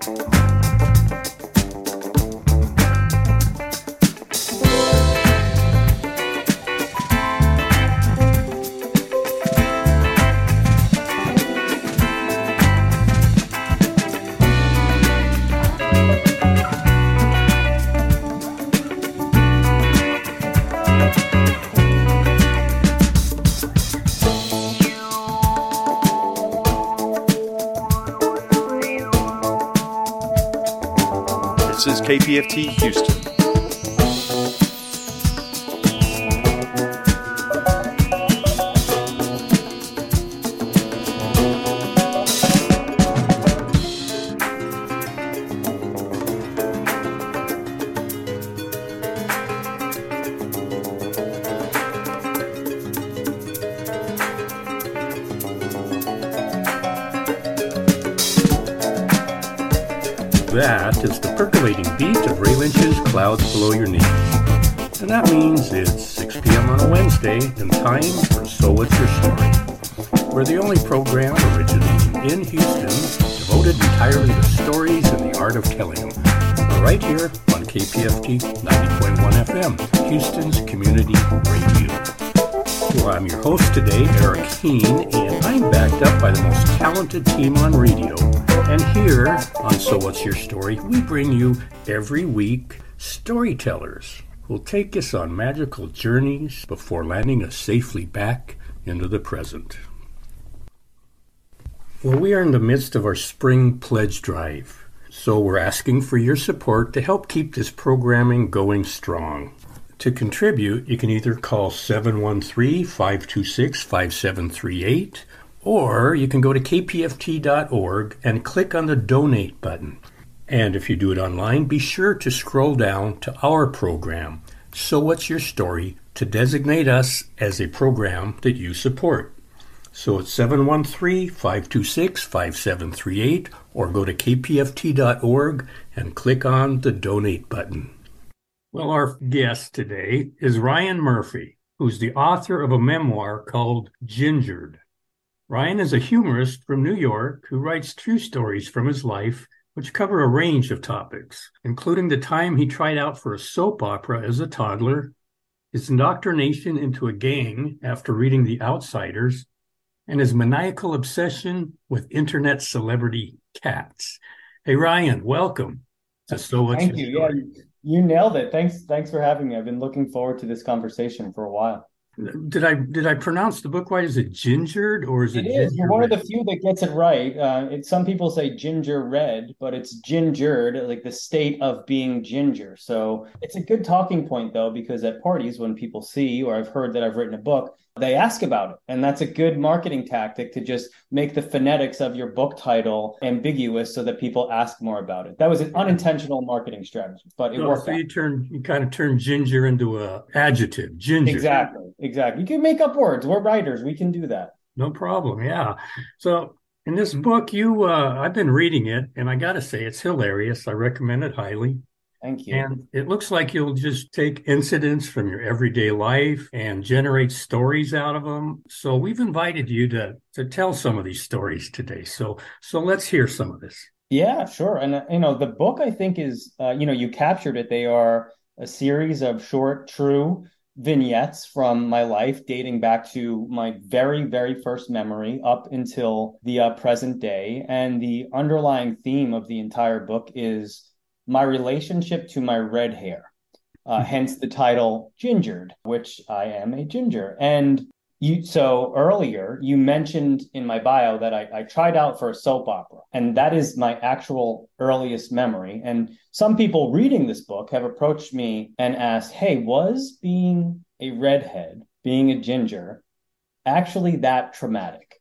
This is KPFT Houston. That is the percolating beat of Ray Lynch's Clouds Below Your Knees. And that means it's 6 p.m. on a Wednesday and time for So What's Your Story? We're the only program originating in Houston devoted entirely to stories and the art of telling them. We're right here on KPFT 90.1 FM, Houston's community radio. Well, I'm your host today, Eric Keene, and I'm backed up by the most talented team on radio. And here on So What's Your Story, we bring you every week storytellers who'll take us on magical journeys before landing us safely back into the present. Well, we are in the midst of our spring pledge drive, so we're asking for your support to help keep this programming going strong. To contribute, you can either call 713-526-5738, or you can go to kpft.org and click on the Donate button. And if you do it online, be sure to scroll down to our program, So What's Your Story, to designate us as a program that you support. So it's 713-526-5738, or go to kpft.org and click on the Donate button. Well, our guest today is Ryan Murphy, who's the author of a memoir called Gingered. Ryan is a humorist from New York who writes true stories from his life, which cover a range of topics, including the time he tried out for a soap opera as a toddler, his indoctrination into a gang after reading The Outsiders, and his maniacal obsession with internet celebrity cats. Hey, Ryan, welcome to So What's Your Story. Thank you. Yeah, you nailed it. Thanks for having me. I've been looking forward to this conversation for a while. Did I pronounce the book right? Is it Gingered or is it? It is. You're one of the few that gets it right. Some people say ginger red, but it's gingered, like the state of being ginger. So it's a good talking point, though, because at parties, when people see, or I've heard that I've written a book, they ask about it. And that's a good marketing tactic to just make the phonetics of your book title ambiguous so that people ask more about it. That was an unintentional marketing strategy, but it worked. So you kind of turn ginger into an adjective, ginger. Exactly. You can make up words. We're writers. We can do that. No problem. Yeah. So in this book, I've been reading it, and I got to say, it's hilarious. I recommend it highly. Thank you. And it looks like you'll just take incidents from your everyday life and generate stories out of them. So we've invited you to tell some of these stories today. So let's hear some of this. Yeah, sure. And, the book, I think, is, you captured it. They are a series of short, true vignettes from my life dating back to my very, very first memory up until the present day. And the underlying theme of the entire book is my relationship to my red hair, hence the title Gingered, which I am a ginger. And so earlier you mentioned in my bio that I tried out for a soap opera, and that is my actual earliest memory. And some people reading this book have approached me and asked, hey, was being a redhead, being a ginger, actually that traumatic?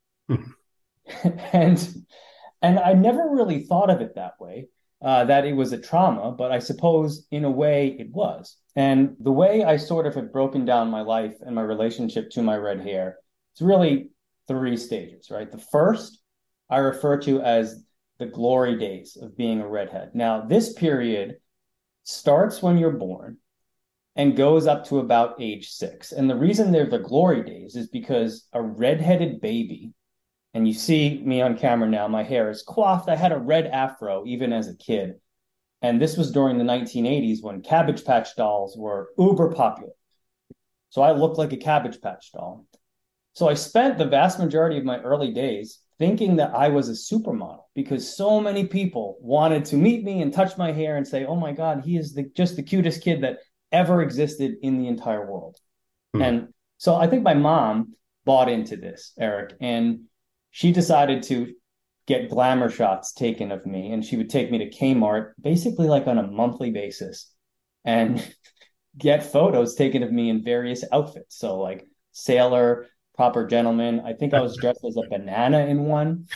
And I never really thought of it that way. That it was a trauma, but I suppose in a way it was. And the way I sort of have broken down my life and my relationship to my red hair, it's really 3 stages, right? The first I refer to as the glory days of being a redhead. Now, this period starts when you're born and goes up to about age 6. And the reason they're the glory days is because a redheaded baby And you see me on camera now, my hair is coiffed. I had a red afro even as a kid. And this was during the 1980s when Cabbage Patch dolls were uber popular. So I looked like a Cabbage Patch doll. So I spent the vast majority of my early days thinking that I was a supermodel because so many people wanted to meet me and touch my hair and say, oh my God, he is just the cutest kid that ever existed in the entire world. Hmm. And so I think my mom bought into this, Eric, and she decided to get glamour shots taken of me. And she would take me to Kmart basically like on a monthly basis and get photos taken of me in various outfits. So like sailor, proper gentleman. I think I was dressed as a banana in one.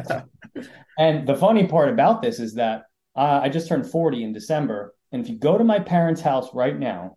And the funny part about this is that I just turned 40 in December. And if you go to my parents' house right now,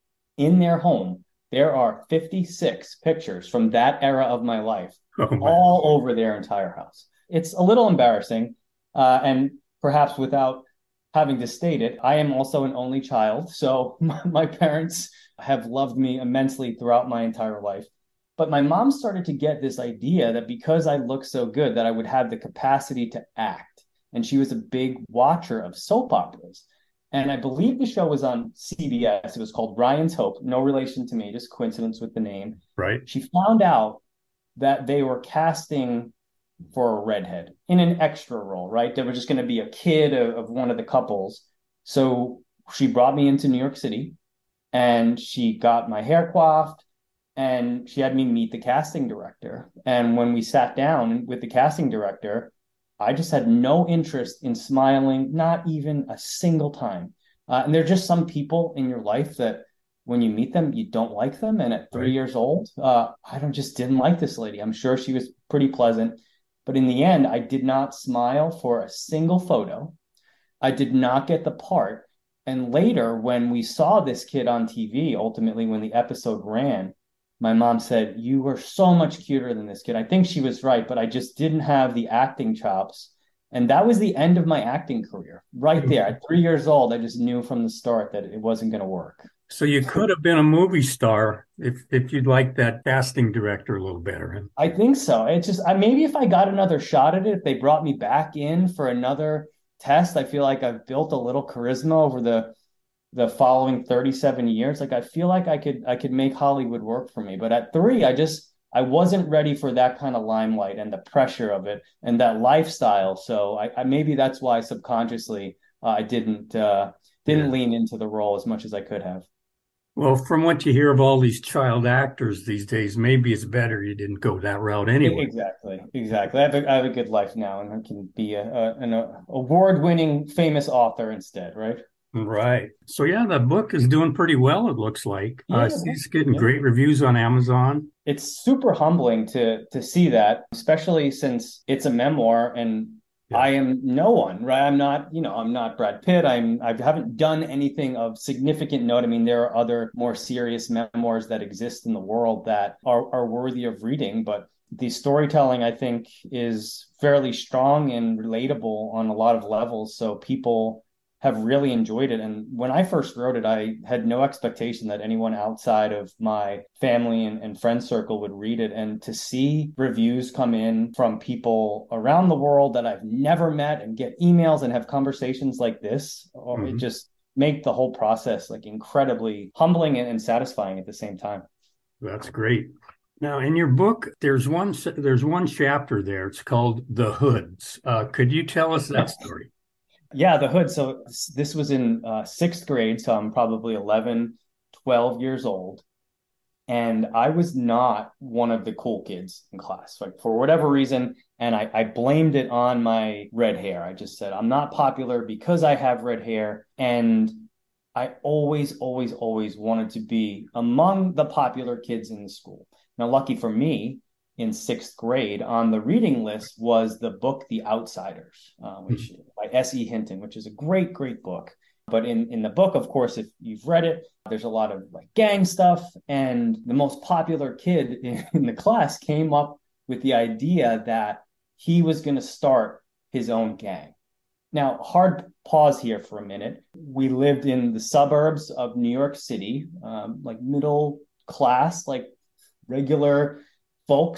in their home, there are 56 pictures from that era of my life Oh my. all over their entire house. It's a little embarrassing. And perhaps without having to state it, I am also an only child. So my parents have loved me immensely throughout my entire life. But my mom started to get this idea that because I look so good, that I would have the capacity to act. And she was a big watcher of soap operas. And I believe the show was on CBS. It was called Ryan's Hope, no relation to me, just coincidence with the name. Right. She found out that they were casting for a redhead in an extra role, right? There was just going to be a kid of one of the couples. So she brought me into New York City and she got my hair coiffed and she had me meet the casting director. And when we sat down with the casting director, I just had no interest in smiling, not even a single time. And there are just some people in your life that when you meet them, you don't like them. And at 3 years old, I don't just didn't like this lady. I'm sure she was pretty pleasant. But in the end, I did not smile for a single photo. I did not get the part. And later, when we saw this kid on TV, ultimately, when the episode ran, my mom said, you were so much cuter than this kid. I think she was right, but I just didn't have the acting chops. And that was the end of my acting career right there. At 3 years old, I just knew from the start that it wasn't going to work. So you could have been a movie star if you'd liked that casting director a little better. I think so. It's just maybe if I got another shot at it, if they brought me back in for another test, I feel like I've built a little charisma over the following 37 years. Like I feel like I could make Hollywood work for me. But at 3, I wasn't ready for that kind of limelight and the pressure of it and that lifestyle. So I maybe that's why subconsciously I didn't Yeah. lean into the role as much as I could have. Well, from what you hear of all these child actors these days, maybe it's better you didn't go that route anyway. Exactly, exactly. I have a good life now, and I can be an award-winning famous author instead, right? Right. So yeah, the book is doing pretty well, it looks like. I Yeah, see it's getting yeah. great reviews on Amazon. It's super humbling to see that, especially since it's a memoir and Yeah. I am no one, right? I'm not Brad Pitt. I haven't done anything of significant note. I mean, there are other more serious memoirs that exist in the world that are worthy of reading, but the storytelling, I think, is fairly strong and relatable on a lot of levels. So people have really enjoyed it. And when I first wrote it, I had no expectation that anyone outside of my family and friend circle would read it. And to see reviews come in from people around the world that I've never met and get emails and have conversations like this, it Mhm. just make the whole process like incredibly humbling and satisfying at the same time. That's great. Now, in your book, there's one chapter there. It's called The Hoods. Could you tell us that story? Yeah, the hood. So this was in sixth grade. So I'm probably 11, 12 years old. And I was not one of the cool kids in class, like for whatever reason. And I blamed it on my red hair. I just said, I'm not popular because I have red hair. And I always, always, always wanted to be among the popular kids in the school. Now, lucky for me, in sixth grade on the reading list was the book The Outsiders, which by S.E. Hinton, which is a great, great book. But in the book, of course, if you've read it, there's a lot of like gang stuff. And the most popular kid in the class came up with the idea that he was going to start his own gang. Now, hard pause here for a minute. We lived in the suburbs of New York City, like middle class, like regular folks.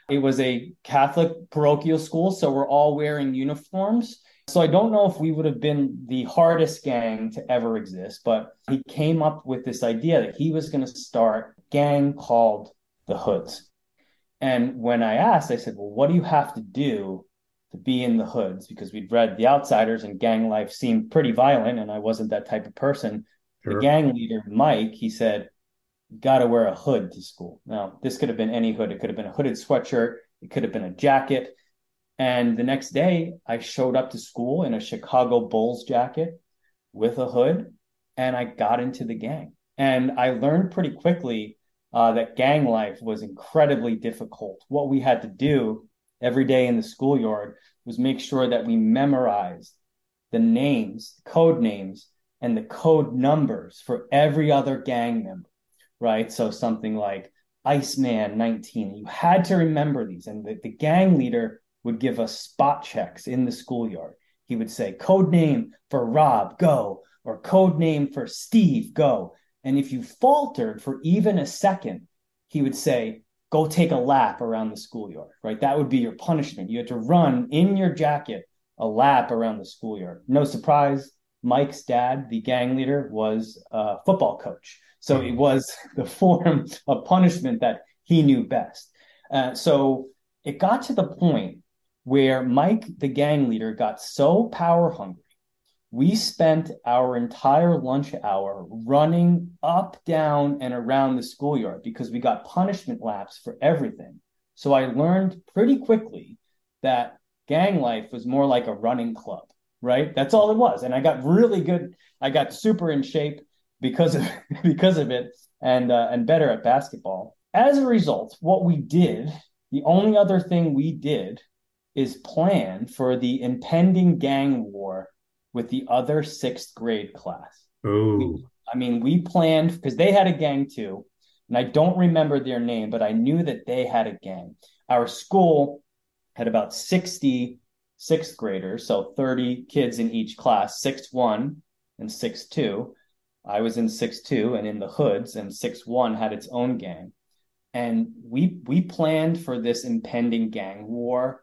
It was a Catholic parochial school, so we're all wearing uniforms. So I don't know if we would have been the hardest gang to ever exist, but he came up with this idea that he was going to start a gang called the Hoods. And when I asked, I said, well, what do you have to do to be in the Hoods? Because we'd read The Outsiders and gang life seemed pretty violent, and I wasn't that type of person. Sure. The gang leader, Mike, he said, you got to wear a hood to school. Now, this could have been any hood. It could have been a hooded sweatshirt. It could have been a jacket. And the next day, I showed up to school in a Chicago Bulls jacket with a hood, and I got into the gang. And I learned pretty quickly that gang life was incredibly difficult. What we had to do every day in the schoolyard was make sure that we memorized the names, code names, and the code numbers for every other gang member, right? So something like Iceman 19, you had to remember these. And the gang leader would give us spot checks in the schoolyard. He would say, code name for Rob, go, or code name for Steve, go. And if you faltered for even a second, he would say, go take a lap around the schoolyard, right? That would be your punishment. You had to run in your jacket a lap around the schoolyard. No surprise, Mike's dad, the gang leader, was a football coach. So it was the form of punishment that he knew best. So it got to the point where Mike, the gang leader, got so power hungry, we spent our entire lunch hour running up, down, and around the schoolyard because we got punishment laps for everything. So I learned pretty quickly that gang life was more like a running club, right? That's all it was. And I got really good. I got super in shape because of it and better at basketball. As a result, what we did, the only other thing we did is plan for the impending gang war with the other sixth grade class. Oh, we planned because they had a gang too. And I don't remember their name, but I knew that they had a gang. Our school had about 60 sixth graders, so 30 kids in each class, 6'1" and 6'2". I was in 6'2" and in the Hoods, and 6'1" had its own gang. And we planned for this impending gang war.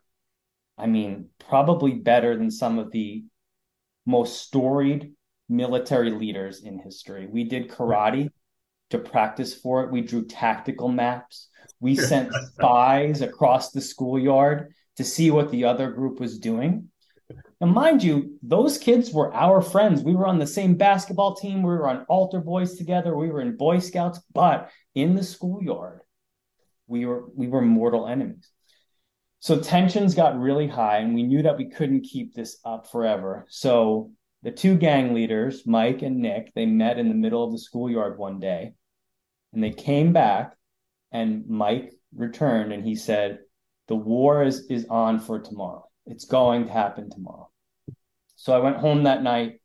Probably better than some of the most storied military leaders in history. We did karate to practice for it. We drew tactical maps. We sent spies across the schoolyard to see what the other group was doing. And mind you, those kids were our friends. We were on the same basketball team. We were on altar boys together. We were in Boy Scouts, but in the schoolyard, we were mortal enemies. So tensions got really high, and we knew that we couldn't keep this up forever. So the two gang leaders, Mike and Nick, they met in the middle of the schoolyard one day, and they came back, and Mike returned, and he said, the war is on for tomorrow. It's going to happen tomorrow. So I went home that night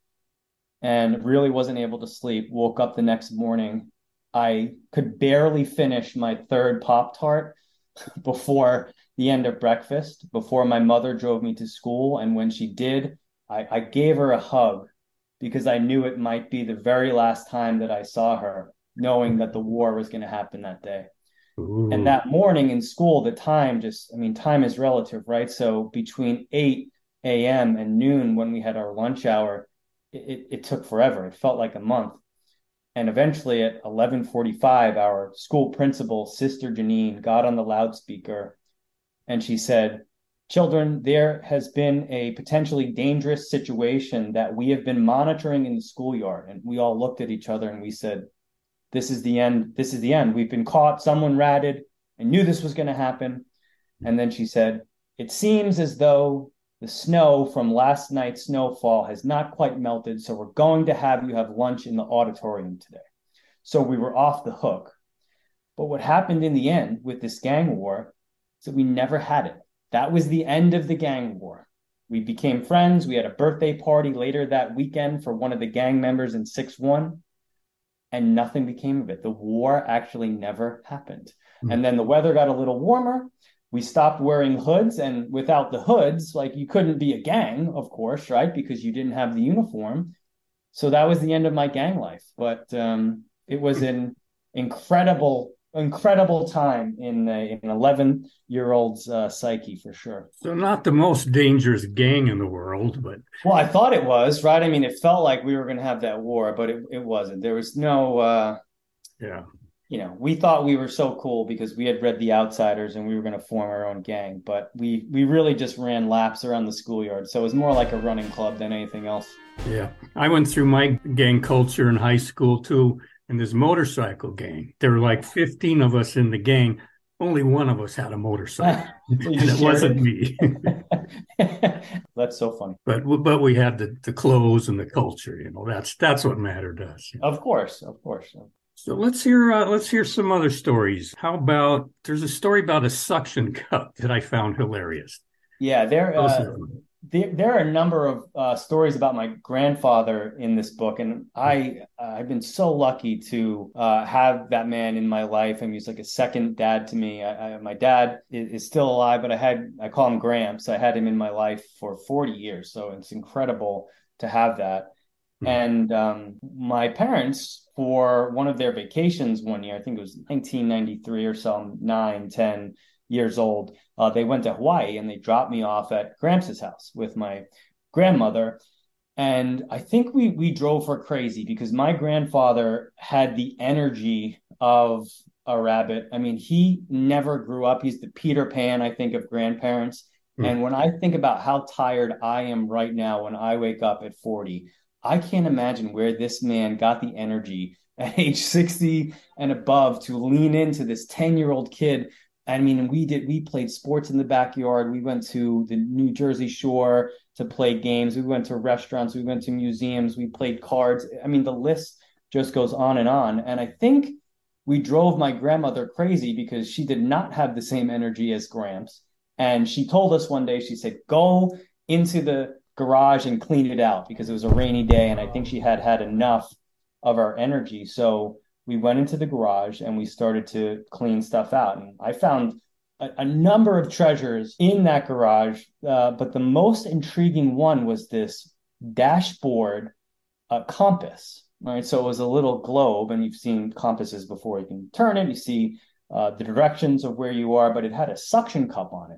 and really wasn't able to sleep. Woke up the next morning. I could barely finish my third Pop-Tart before the end of breakfast, before my mother drove me to school. And when she did, I gave her a hug because I knew it might be the very last time that I saw her, knowing that the war was going to happen that day. Ooh. And that morning in school, the time time is relative, right? So between 8 a.m. and noon, when we had our lunch hour, it took forever. It felt like a month. And eventually at 11:45, our school principal, Sister Janine, got on the loudspeaker and she said, children, there has been a potentially dangerous situation that we have been monitoring in the schoolyard. And we all looked at each other and we said, this is the end. This is the end. We've been caught. Someone ratted. I knew this was going to happen. And then she said, it seems as though the snow from last night's snowfall has not quite melted. So we're going to have you have lunch in the auditorium today. So we were off the hook. But what happened in the end with this gang war is that we never had it. That was the end of the gang war. We became friends. We had a birthday party later that weekend for one of the gang members in 6'1", and nothing became of it. The war actually never happened. Mm-hmm. And then the weather got a little warmer. We stopped wearing hoods, and without the hoods, you couldn't be a gang, of course, right? Because you didn't have the uniform. So that was the end of my gang life. But it was an incredible incredible time in an 11-year-old's psyche for sure. So not the most dangerous gang in the world, but Well, I thought it was, right? I mean, it felt like we were going to have that war, but it wasn't. There was no, yeah. we thought we were so cool because we had read The Outsiders and we were going to form our own gang, but we really just ran laps around the schoolyard. So it was more like a running club than anything else. Yeah. I went through my gang culture in high school too, and this motorcycle gang. There were like 15 of us in the gang. Only one of us had a motorcycle, So and it wasn't me. That's so funny. But we had the clothes and the culture. That's what mattered to us. Of course, of course. So let's hear some other stories. How about there's a story about a suction cup that I found hilarious. Yeah, Those are- there are a number of stories about my grandfather in this book, and I've been so lucky to have that man in my life. I mean, he's like a second dad to me. My dad is still alive, but I call him Gramps. I had him in my life for 40 years, so it's incredible to have that. And my parents, for one of their vacations one year, I think it was 1993 or so, I'm 9, 10 years old, they went to Hawaii and they dropped me off at Gramps' house with my grandmother. And I think we drove her crazy because my grandfather had the energy of a rabbit. I mean, he never grew up. He's the Peter Pan, I think, of grandparents. And when I think about how tired I am right now when I wake up at 40, I can't imagine where this man got the energy at age 60 and above to lean into this 10-year-old kid. I mean, we played sports in the backyard. We went to the New Jersey Shore to play games. We went to restaurants. We went to museums. We played cards. I mean, the list just goes on. And I think we drove my grandmother crazy because she did not have the same energy as Gramps. And she told us one day, she said, go into the garage and clean it out because it was a rainy day. And I think she had enough of our energy. So we went into the garage and we started to clean stuff out. And I found a number of treasures in that garage. But the most intriguing one was this dashboard compass. Right. So it was a little globe, and you've seen compasses before. You can turn it, you see the directions of where you are, but it had a suction cup on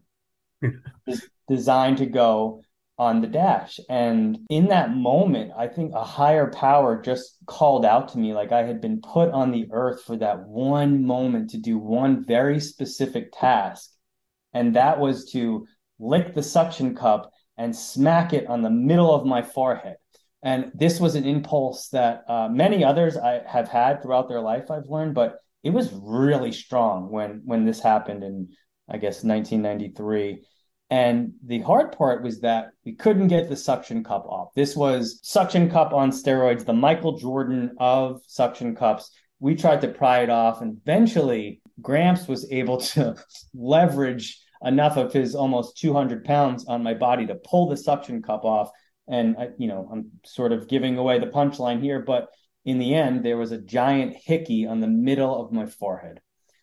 it designed to go on the dash. And in that moment, I think a higher power just called out to me, like I had been put on the earth for that one moment to do one very specific task. And that was to lick the suction cup and smack it on the middle of my forehead. And this was an impulse that many others I have had throughout their life, I've learned, but it was really strong when this happened in, I guess, 1993. And the hard part was that we couldn't get the suction cup off. This was suction cup on steroids, the Michael Jordan of suction cups. We tried to pry it off, and eventually Gramps was able to leverage enough of his almost 200 pounds on my body to pull the suction cup off. And, I'm sort of giving away the punchline here, but in the end, there was a giant hickey on the middle of my forehead,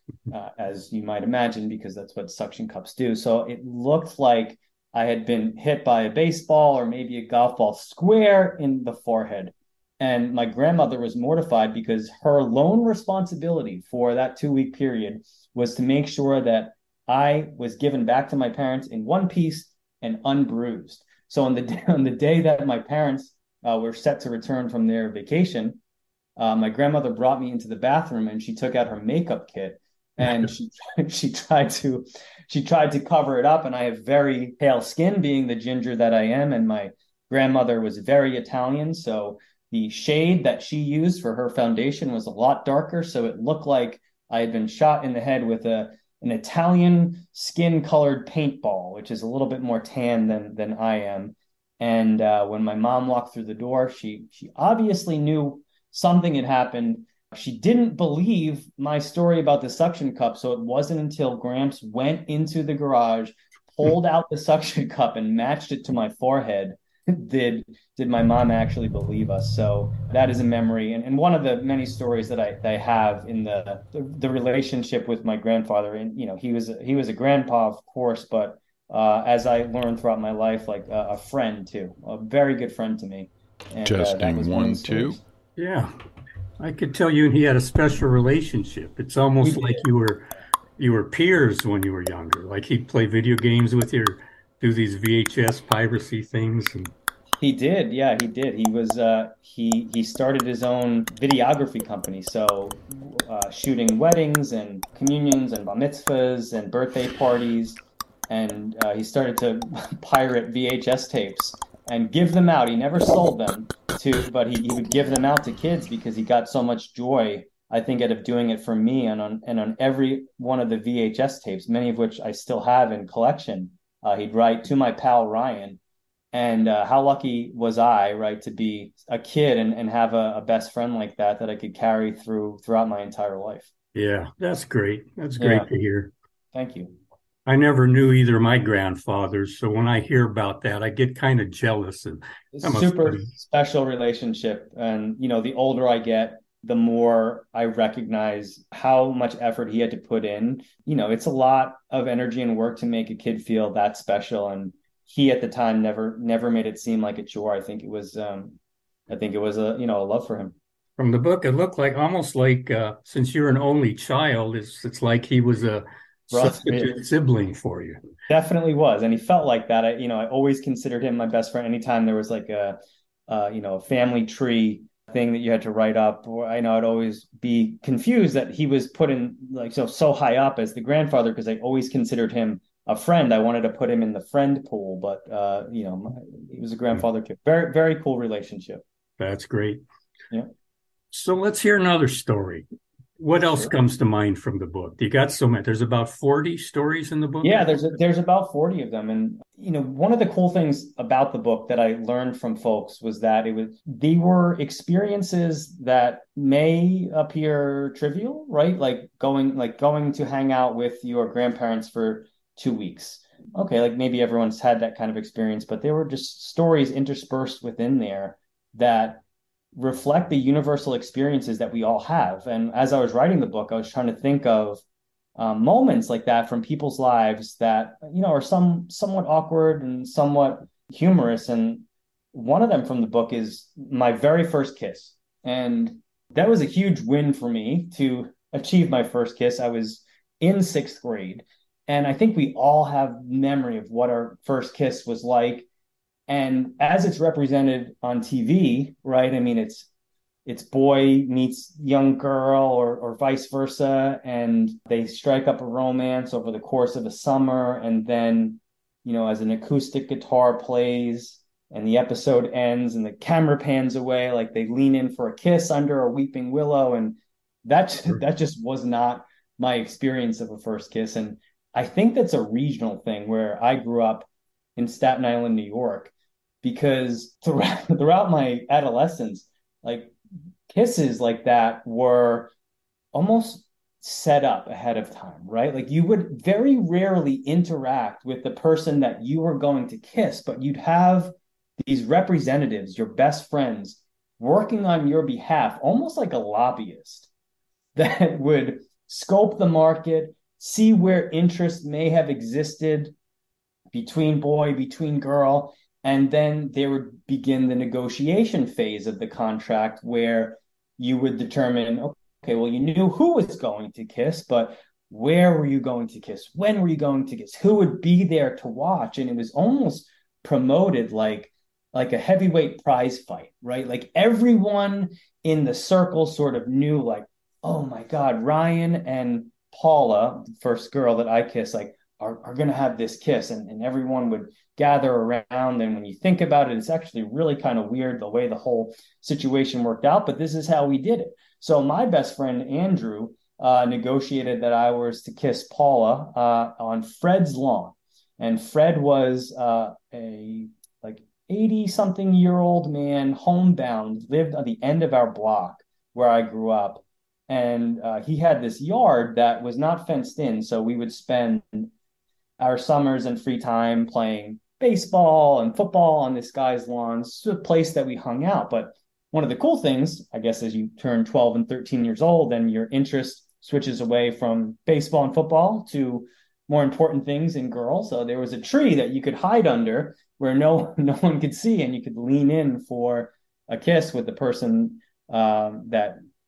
as you might imagine, because that's what suction cups do. So it looked like I had been hit by a baseball or maybe a golf ball square in the forehead. And my grandmother was mortified because her lone responsibility for that 2-week period was to make sure that I was given back to my parents in one piece and unbruised. So on the day that my parents were set to return from their vacation, my grandmother brought me into the bathroom and she took out her makeup kit and she tried to cover it up. And I have very pale skin, being the ginger that I am, and my grandmother was very Italian, so the shade that she used for her foundation was a lot darker. So it looked like I had been shot in the head with an Italian skin-colored paintball, which is a little bit more tan than I am. And when my mom walked through the door, she obviously knew something had happened. She didn't believe my story about the suction cup, so it wasn't until Gramps went into the garage, pulled out the suction cup, and matched it to my forehead did my mom actually believe us. So that is a memory, and one of the many stories that I have in the relationship with my grandfather. And he was a grandpa, of course, but as I learned throughout my life, like a friend too, a very good friend to me. And, Testing 1 2. Yeah. I could tell you he had a special relationship. It's We almost like did. you were peers when you were younger. Like he'd play video games with you, or do these VHS piracy things, and He did, yeah, he did. He started his own videography company, so shooting weddings and communions and bar mitzvahs and birthday parties, and he started to pirate VHS tapes and give them out. He never sold them but he would give them out to kids because he got so much joy, I think, out of doing it for me and on every one of the VHS tapes, many of which I still have in collection. He'd write to my pal Ryan. And how lucky was I, right, to be a kid and have a best friend like that I could carry throughout my entire life. yeah, that's great. That's Yeah, great to hear. thank you. I never knew either of my grandfathers, so when I hear about that, I get kind of jealous, and that must Super be. special relationship. And, the older I get, the more I recognize how much effort he had to put in. It's a lot of energy and work to make a kid feel that special. And he at the time never made it seem like a chore. I think it was a love for him. From the book, it looked like almost like since you're an only child, it's like he was a Brother, substitute sibling for you. definitely was, and he felt like that. I always considered him my best friend. Anytime there was like a family tree thing that you had to write up, or I know I'd always be confused that he was put in like so high up as the grandfather because I always considered him a friend. I wanted to put him in the friend pool, but he was a grandfather kid. Very very cool relationship. That's great. Yeah, So let's hear another story. What else sure. comes to mind from the book? You got so many. There's about 40 stories in the book, I Yeah, think. there's about 40 of them. And one of the cool things about the book that I learned from folks was that they were experiences that may appear trivial, right? Like going to hang out with your grandparents for 2 weeks. Okay, like maybe everyone's had that kind of experience, but there were just stories interspersed within there that reflect the universal experiences that we all have. And as I was writing the book, I was trying to think of moments like that from people's lives that are somewhat awkward and somewhat humorous. And one of them from the book is my very first kiss, and that was a huge win for me to achieve my first kiss. I was in sixth grade, and I think we all have memory of what our first kiss was like. And as it's represented on TV, right? I mean, it's boy meets young girl or vice versa, and they strike up a romance over the course of a summer. And then, as an acoustic guitar plays and the episode ends and the camera pans away, like they lean in for a kiss under a weeping willow. And that just was not my experience of a first kiss. And I think that's a regional thing where I grew up in Staten Island, New York, because throughout my adolescence, like kisses like that were almost set up ahead of time, right? Like you would very rarely interact with the person that you were going to kiss, but you'd have these representatives, your best friends, working on your behalf, almost like a lobbyist that would scope the market, see where interest may have existed between boy, between girl, and then they would begin the negotiation phase of the contract where you would determine, okay, well, you knew who was going to kiss, but where were you going to kiss? When were you going to kiss? Who would be there to watch? And it was almost promoted like a heavyweight prize fight, right? Like everyone in the circle sort of knew, like, oh my God, Ryan and Paula, the first girl that I kissed, like are going to have this kiss, and everyone would gather around. And when you think about it, it's actually really kind of weird the way the whole situation worked out, but this is how we did it. So my best friend Andrew negotiated that I was to kiss Paula on Fred's lawn, and Fred was a like 80 something year old man, homebound, lived on the end of our block where I grew up. And he had this yard that was not fenced in, so we would spend our summers and free time playing baseball and football on this guy's lawn. It's a place that we hung out. But one of the cool things, I guess, as you turn 12 and 13 years old, and your interest switches away from baseball and football to more important things in girls. So there was a tree that you could hide under where no one could see, and you could lean in for a kiss with the person that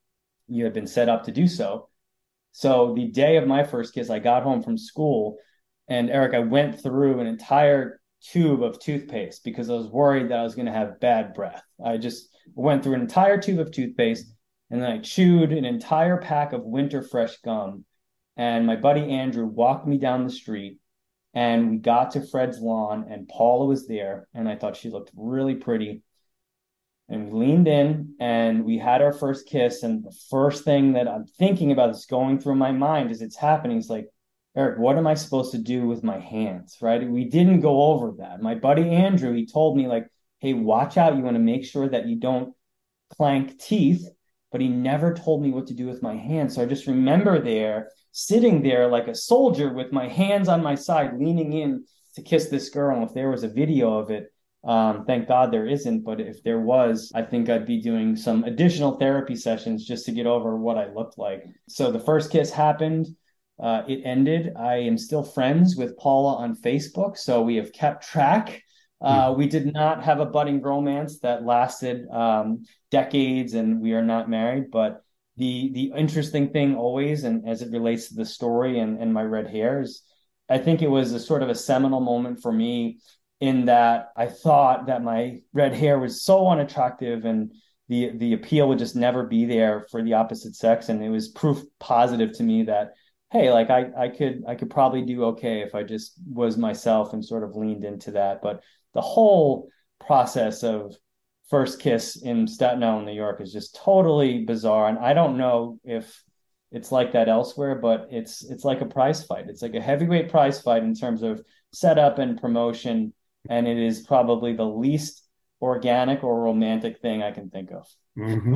you had been set up to do so. So the day of my first kiss, I got home from school, and Eric, I went through an entire tube of toothpaste because I was worried that I was going to have bad breath. I just went through an entire tube of toothpaste, and then I chewed an entire pack of Winter Fresh gum. And my buddy Andrew walked me down the street, and we got to Fred's lawn, and Paula was there, and I thought she looked really pretty. And we leaned in and we had our first kiss. And the first thing that I'm thinking about is going through my mind as it's happening. It's like, Eric, what am I supposed to do with my hands? Right. We didn't go over that. My buddy Andrew, he told me, like, hey, watch out. You want to make sure that you don't clank teeth. But he never told me what to do with my hands. So I just remember sitting there like a soldier with my hands on my side, leaning in to kiss this girl. And if there was a video of it, thank God there isn't, but if there was, I think I'd be doing some additional therapy sessions just to get over what I looked like. So the first kiss happened. It ended. I am still friends with Paula on Facebook, so we have kept track. We did not have a budding romance that lasted decades, and we are not married. But the interesting thing always, and as it relates to the story and my red hair, is I think it was a sort of a seminal moment for me, in that I thought that my red hair was so unattractive and the appeal would just never be there for the opposite sex. And it was proof positive to me that, hey, like I could probably do okay if I just was myself and sort of leaned into that. But the whole process of first kiss in Staten Island, New York is just totally bizarre. And I don't know if it's like that elsewhere, but it's like a prize fight. It's like a heavyweight prize fight in terms of setup and promotion. And it is probably the least organic or romantic thing I can think of. Mm-hmm.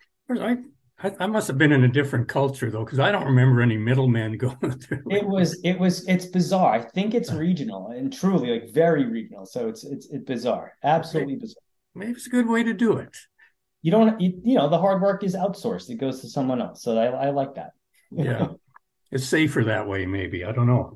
I must have been in a different culture though, because I don't remember any middlemen going through. It's bizarre. I think it's regional and truly like very regional. So it's bizarre, absolutely bizarre. Maybe it's a good way to do it. You know, the hard work is outsourced. It goes to someone else. So I like that. Yeah, it's safer that way. Maybe, I don't know.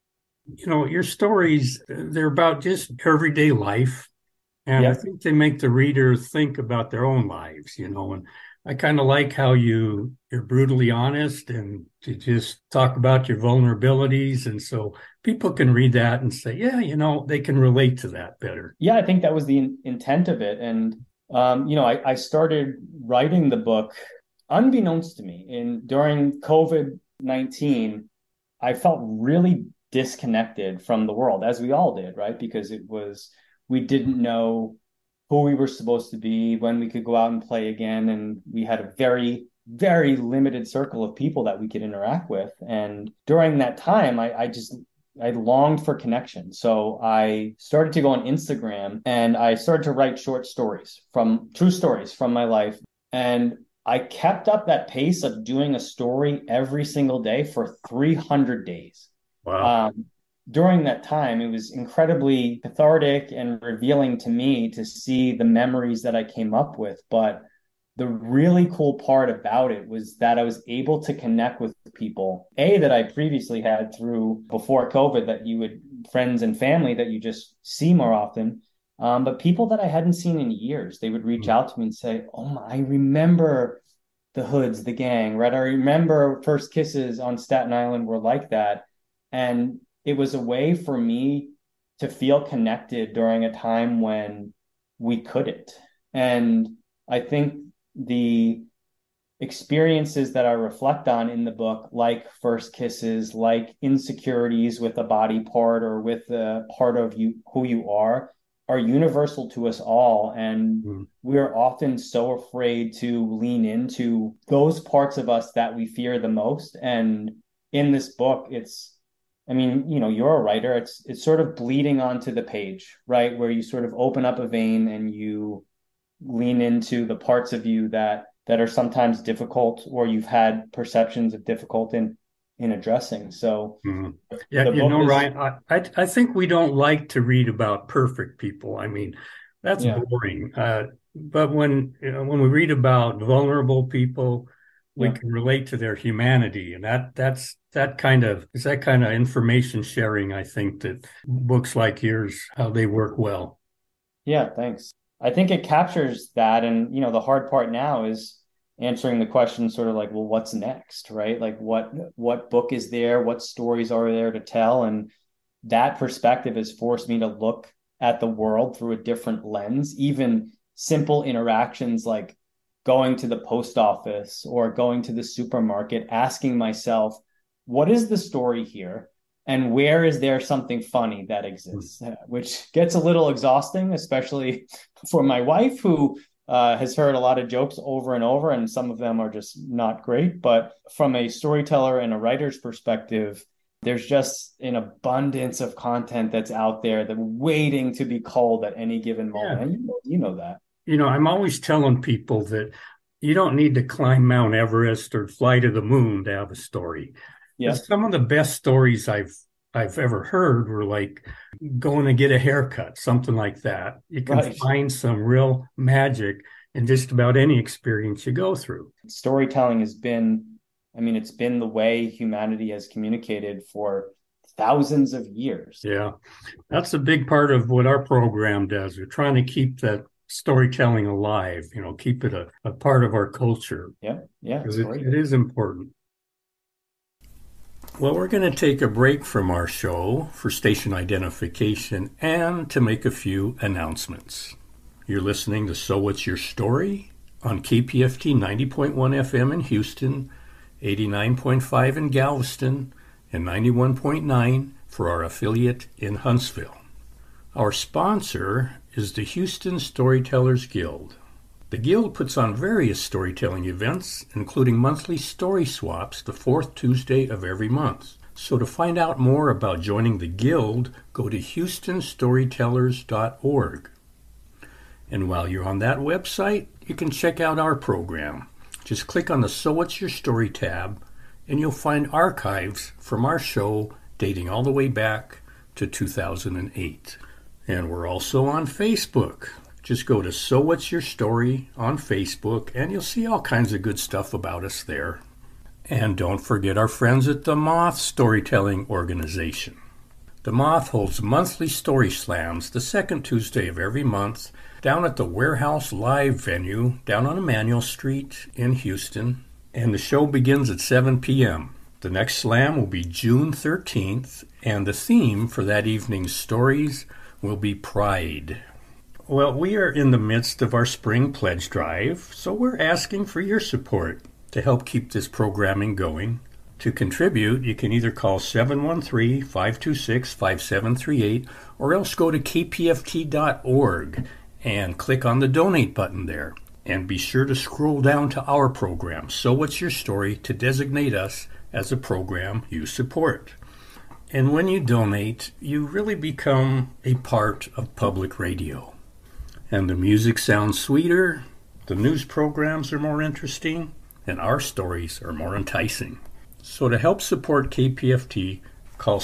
You know, your stories, they're about just everyday life. And I think they make the reader think about their own lives, you know, and I kind of like how you're brutally honest and to just talk about your vulnerabilities. And so people can read that and say, yeah, you know, they can relate to that better. Yeah, I think that was the intent of it. And, you know, I started writing the book unbeknownst to me. During COVID-19, I felt really disconnected from the world, as we all did, right? Because we didn't know who we were supposed to be, when we could go out and play again. And we had a very, very limited circle of people that we could interact with. And during that time, I longed for connection. So I started to go on Instagram and I started to write short stories, true stories from my life. And I kept up that pace of doing a story every single day for 300 days. Wow. During that time, it was incredibly cathartic and revealing to me to see the memories that I came up with. But the really cool part about it was that I was able to connect with people, that I previously had through before COVID, friends and family that you just see more often. But people that I hadn't seen in years, they would reach out to me and say, oh, I remember the Hoods, the gang, right? I remember first kisses on Staten Island were like that. And it was a way for me to feel connected during a time when we couldn't. And I think the experiences that I reflect on in the book, like first kisses, like insecurities with a body part or with a part of you, who you are universal to us all. And we're often so afraid to lean into those parts of us that we fear the most. And in this book, you're a writer. It's sort of bleeding onto the page, right? Where you sort of open up a vein and you lean into the parts of you that are sometimes difficult, or you've had perceptions of difficult in addressing. So yeah, Ryan, I think we don't like to read about perfect people. I mean, that's boring. But when we read about vulnerable people, we can relate to their humanity, and that's that kind of information sharing. I think that books like yours, how they work well. Yeah, thanks. I think it captures that, and the hard part now is answering the question sort of like, well, what's next, right? Like what book is there? What stories are there to tell? And that perspective has forced me to look at the world through a different lens. Even simple interactions like going to the post office or going to the supermarket, asking myself, what is the story here? And where is there something funny that exists? Which gets a little exhausting, especially for my wife, who has heard a lot of jokes over and over, and some of them are just not great. But from a storyteller and a writer's perspective, there's just an abundance of content that's out there that waiting to be culled at any given moment. Yeah. And you know that. I'm always telling people that you don't need to climb Mount Everest or fly to the moon to have a story. Yeah. Some of the best stories I've ever heard were like going to get a haircut, something like that. You can find some real magic in just about any experience you go through. Storytelling has been, it's been the way humanity has communicated for thousands of years. Yeah, that's a big part of what our program does. We're trying to keep that storytelling alive, keep it a part of our culture. Yeah, because it is important. Well, we're going to take a break from our show for station identification and to make a few announcements. You're listening to So What's Your Story on KPFT 90.1 FM in Houston, 89.5 in Galveston, and 91.9 for our affiliate in Huntsville. Our sponsor is the Houston Storytellers Guild. The Guild puts on various storytelling events, including monthly story swaps the fourth Tuesday of every month. So to find out more about joining the Guild, go to houstonstorytellers.org. And while you're on that website, you can check out our program. Just click on the So What's Your Story tab, and you'll find archives from our show dating all the way back to 2008. And we're also on Facebook. Just go to So What's Your Story on Facebook, and you'll see all kinds of good stuff about us there. And don't forget our friends at the Moth Storytelling Organization. The Moth holds monthly story slams the second Tuesday of every month down at the Warehouse Live venue down on Emmanuel Street in Houston. And the show begins at 7 p.m. The next slam will be June 13th, and the theme for that evening's stories will be Pride. Well, we are in the midst of our spring pledge drive, so we're asking for your support to help keep this programming going. To contribute, you can either call 713-526-5738 or else go to kpft.org and click on the donate button there. And be sure to scroll down to our program, So What's Your Story, to designate us as a program you support. And when you donate, you really become a part of public radio. And the music sounds sweeter, the news programs are more interesting, and our stories are more enticing. So to help support KPFT, call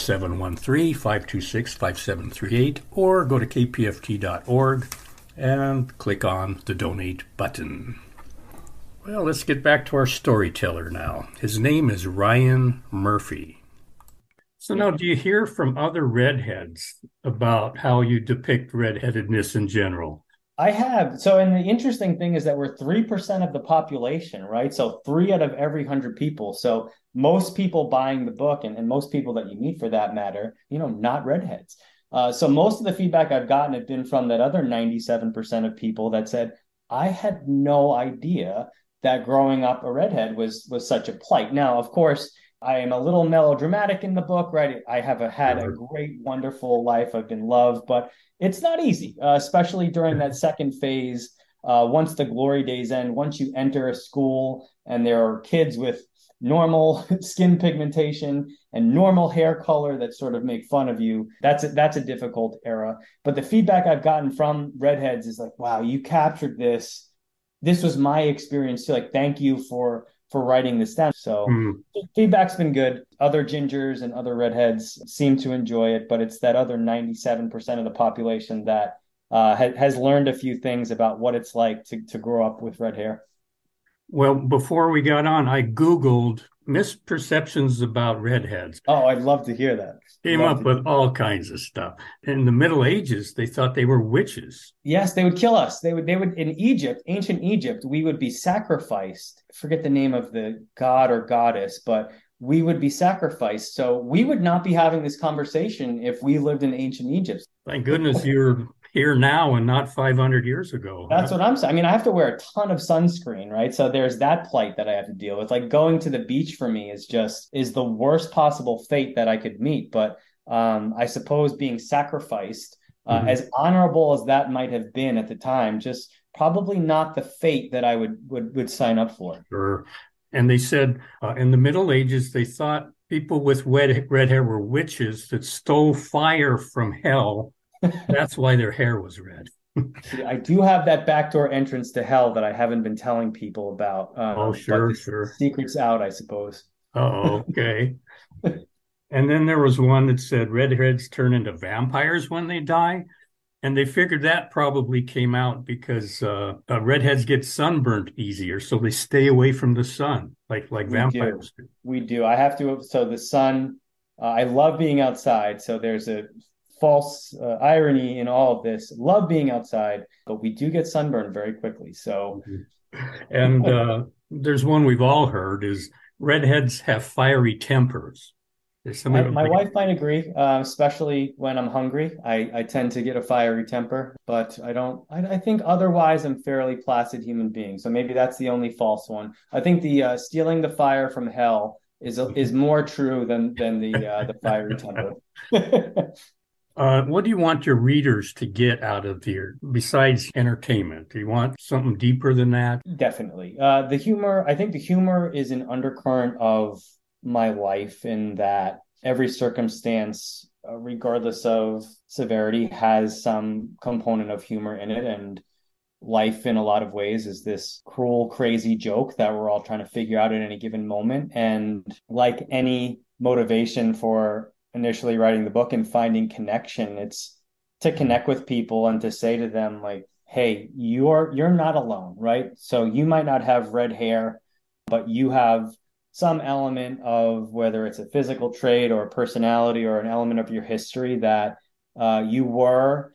713-526-5738 or go to kpft.org and click on the donate button. Well, let's get back to our storyteller now. His name is Ryan Murphy. So now, do you hear from other redheads about how you depict redheadedness in general? I have. So, and the interesting thing is that we're 3% of the population, right? So 3 out of every 100 people. So most people buying the book and most people that you meet for that matter, not redheads. So most of the feedback I've gotten have been from that other 97% of people that said, I had no idea that growing up a redhead was such a plight. Now, of course, I am a little melodramatic in the book, right? I have had a great, wonderful life. I've been loved, but it's not easy, especially during that second phase. Once the glory days end, once you enter a school and there are kids with normal skin pigmentation and normal hair color that sort of make fun of you, that's a difficult era. But the feedback I've gotten from redheads is like, wow, you captured this. This was my experience too. Like, thank you for writing this down. So feedback's been good. Other gingers and other redheads seem to enjoy it, but it's that other 97% of the population that has learned a few things about what it's like to grow up with red hair. Well, before we got on, I Googled misperceptions about redheads. Oh, I'd love to hear that. Came Love up to. with all kinds of stuff. In the Middle Ages, they thought they were witches. Yes, they would kill us. They would in Egypt, ancient Egypt, we would be sacrificed. I forget the name of the god or goddess, but we would be sacrificed. So we would not be having this conversation if we lived in ancient Egypt. Thank goodness you're here now and not 500 years ago. That's what I'm saying. I mean, I have to wear a ton of sunscreen, right? So there's that plight that I have to deal with. Like going to the beach for me is the worst possible fate that I could meet. But I suppose being sacrificed, as honorable as that might have been at the time, just probably not the fate that I would sign up for. Sure. And they said in the Middle Ages, they thought people with red hair were witches that stole fire from hell. That's why their hair was red. See, I do have that backdoor entrance to hell that I haven't been telling people about. Oh, sure, but the sure. secret's out, I suppose. Oh, okay. And then there was one that said redheads turn into vampires when they die. And they figured that probably came out because redheads get sunburnt easier, so they stay away from the sun, like vampires do. We do. I have to. So the sun, I love being outside. So there's a false irony in all of this. Love being outside, but we do get sunburned very quickly. So, and there's one we've all heard is redheads have fiery tempers. my wife might agree, especially when I'm hungry. I tend to get a fiery temper, but I don't. I think otherwise I'm fairly placid human being. So maybe that's the only false one. I think the stealing the fire from hell is more true than the fiery temper. What do you want your readers to get out of here besides entertainment? Do you want something deeper than that? Definitely. The humor, I think the humor is an undercurrent of my life in that every circumstance, regardless of severity, has some component of humor in it. And life, in a lot of ways, is this cruel, crazy joke that we're all trying to figure out at any given moment. And like any motivation for initially writing the book and finding connection, it's to connect with people and to say to them, like, hey, you're not alone, right? So you might not have red hair, but you have some element of, whether it's a physical trait or a personality or an element of your history that you were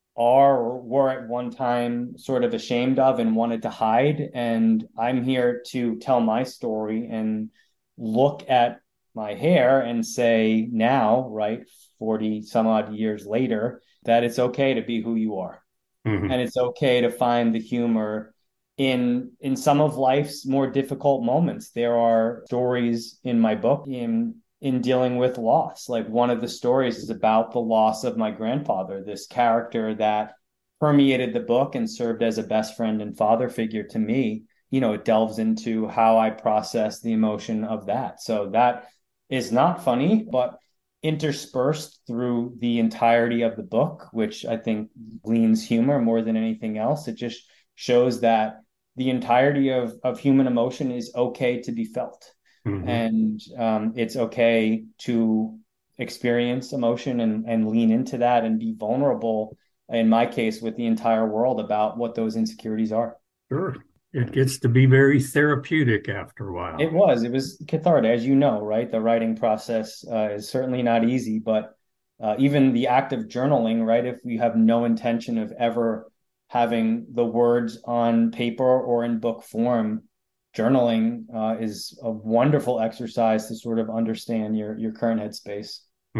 at one time sort of ashamed of and wanted to hide. And I'm here to tell my story and look at my hair and say now, right, 40 some odd years later, that it's okay to be who you are. And it's okay to find the humor in some of life's more difficult moments. There are stories in my book in dealing with loss. Like one of the stories is about the loss of my grandfather, this character that permeated the book and served as a best friend and father figure to me. It delves into how I process the emotion of that. So that is not funny, but interspersed through the entirety of the book, which I think gleans humor more than anything else. It just shows that the entirety of human emotion is okay to be felt. And it's okay to experience emotion and lean into that and be vulnerable, in my case, with the entire world about what those insecurities are. Sure. It gets to be very therapeutic after a while. It was cathartic, as you know, right? The writing process is certainly not easy, but even the act of journaling, right? If we have no intention of ever having the words on paper or in book form, journaling is a wonderful exercise to sort of understand your current headspace.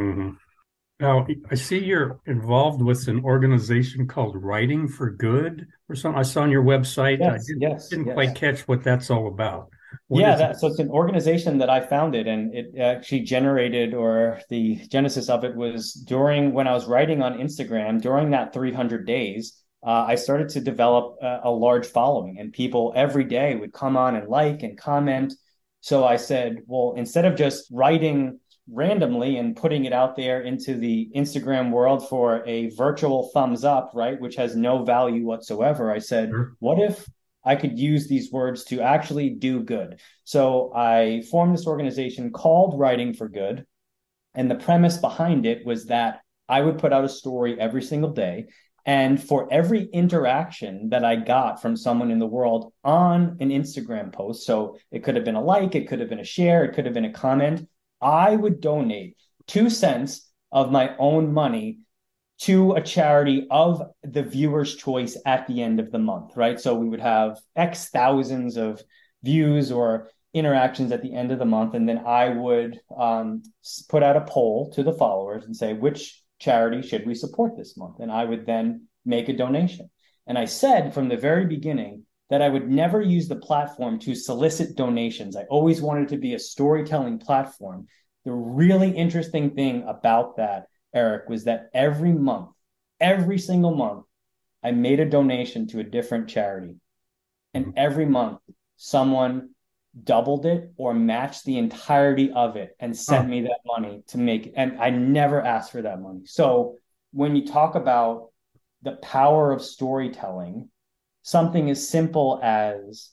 Now, I see you're involved with an organization called Writing for Good or something. I saw on your website. Yes, I didn't quite catch what that's all about. So it's an organization that I founded, and it actually generated, or the genesis of it was when I was writing on Instagram during that 300 days. I started to develop a large following, and people every day would come on and like and comment. So I said, well, instead of just writing randomly and putting it out there into the Instagram world for a virtual thumbs up, right, which has no value whatsoever, I said, what if I could use these words to actually do good? So I formed this organization called Writing for Good. And the premise behind it was that I would put out a story every single day, And for every interaction that I got from someone in the world on an Instagram post, so it could have been a like, it could have been a share, it could have been a comment, I would donate 2 cents of my own money to a charity of the viewer's choice at the end of the month, right? So we would have X thousands of views or interactions at the end of the month. And then I would put out a poll to the followers and say, which charity should we support this month? And I would then make a donation. And I said from the very beginning that I would never use the platform to solicit donations. I always wanted to be a storytelling platform. The really interesting thing about that, Eric, was that every month, every single month, I made a donation to a different charity. And every month, someone doubled it or matched the entirety of it and sent me that money to make it. And I never asked for that money. So when you talk about the power of storytelling, something as simple as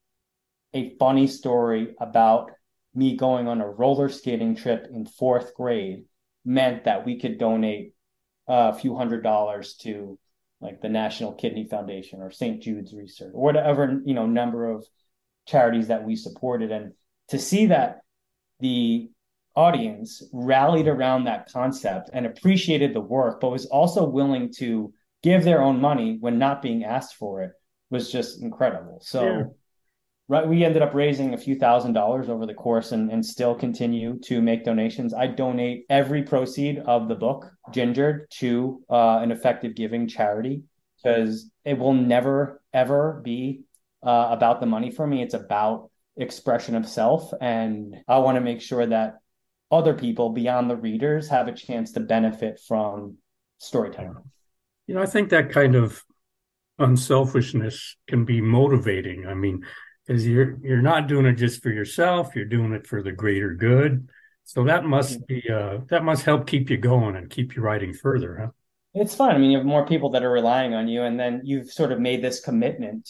a funny story about me going on a roller skating trip in fourth grade meant that we could donate a few $100s to like the National Kidney Foundation or St. Jude's Research or whatever, number of charities that we supported. And to see that the audience rallied around that concept and appreciated the work, but was also willing to give their own money when not being asked for it was just incredible. So right, we ended up raising a few $1,000s over the course and still continue to make donations. I donate every proceed of the book, Gingered, to an effective giving charity because it will never, ever be about the money for me. It's about expression of self. And I want to make sure that other people beyond the readers have a chance to benefit from storytelling. I think that kind of unselfishness can be motivating. I mean, because you're not doing it just for yourself, you're doing it for the greater good. So that must be that must help keep you going and keep you writing further, huh? It's fun. I mean, you have more people that are relying on you, and then you've sort of made this commitment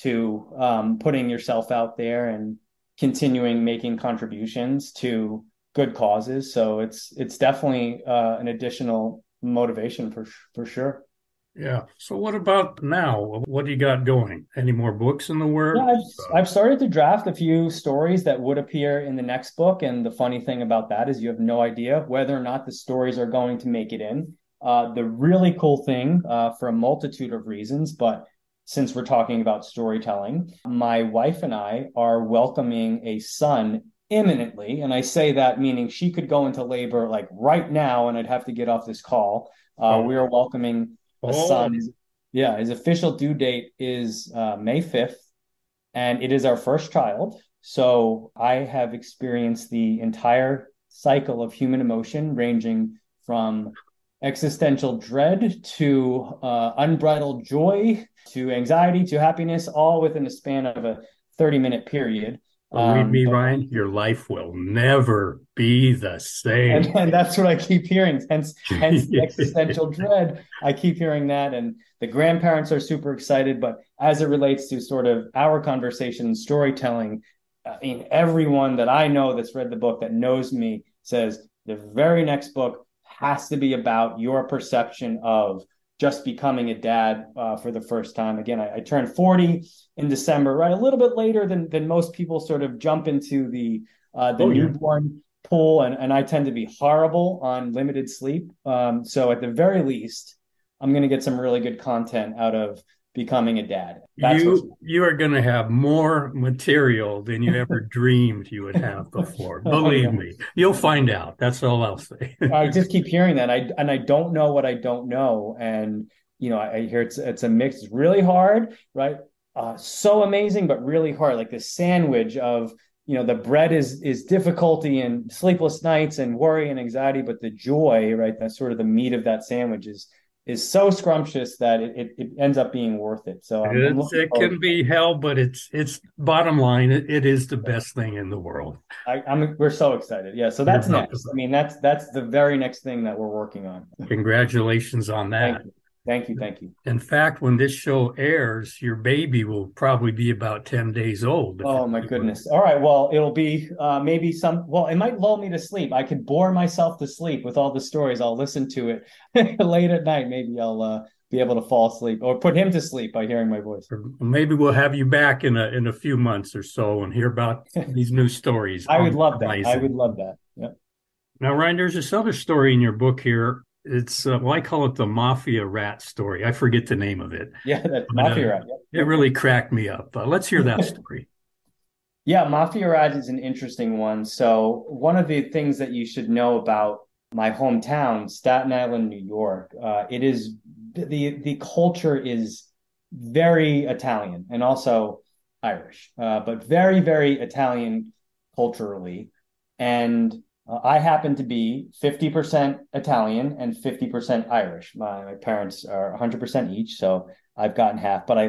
to putting yourself out there and continuing making contributions to good causes. So it's definitely an additional motivation for sure. Yeah. So what about now? What do you got going? Any more books in the works? Yeah, I've started to draft a few stories that would appear in the next book. And the funny thing about that is you have no idea whether or not the stories are going to make it in. The really cool thing for a multitude of reasons, but since we're talking about storytelling, my wife and I are welcoming a son imminently. And I say that meaning she could go into labor like right now, and I'd have to get off this call. We are welcoming a son. His official due date is May 5th, and it is our first child. So I have experienced the entire cycle of human emotion, ranging from existential dread to unbridled joy to anxiety to happiness, all within a span of a 30-minute period. Believe me, Ryan, your life will never be the same. And that's what I keep hearing. Hence the existential dread. I keep hearing that. And the grandparents are super excited. But as it relates to sort of our conversation, storytelling, everyone that I know that's read the book that knows me says the very next book has to be about your perception of just becoming a dad for the first time. Again, I turned 40 in December, right? A little bit later than most people sort of jump into the newborn pool. And I tend to be horrible on limited sleep. So at the very least, I'm going to get some really good content out of becoming a dad. You are going to have more material than you ever dreamed you would have before. Believe me, you'll find out. That's all I'll say. I just keep hearing that. I don't know what I don't know. And, I hear it's a mix. It's really hard, right? So amazing, but really hard. Like the sandwich of, the bread is difficulty and sleepless nights and worry and anxiety, but the joy, right? That's sort of the meat of that sandwich is so scrumptious that it ends up being worth it. So it can be hell, but it's bottom line. It is the best thing in the world. We're so excited. Yeah. So that's next. I mean, that's the very next thing that we're working on. Congratulations on that. Thank you. In fact, when this show airs, your baby will probably be about 10 days old. Oh, my goodness. All right. Well, it'll be maybe it might lull me to sleep. I could bore myself to sleep with all the stories. I'll listen to it late at night. Maybe I'll be able to fall asleep or put him to sleep by hearing my voice. Or maybe we'll have you back in a few months or so and hear about these new stories. I would love that. I Amazing. would love that. Yeah. Now, Ryan, there's this other story in your book here. It's well, I call it the Mafia Rat story. I forget the name of it. Yeah, that's But, Mafia Rat. it really cracked me up. Let's hear that story. Yeah, Mafia Rat is an interesting one. So one of the things that you should know about my hometown, Staten Island, New York, it is the culture is very Italian and also Irish, but very, very Italian culturally. And I happen to be 50% Italian and 50% Irish. My parents are 100% each, so I've gotten half, but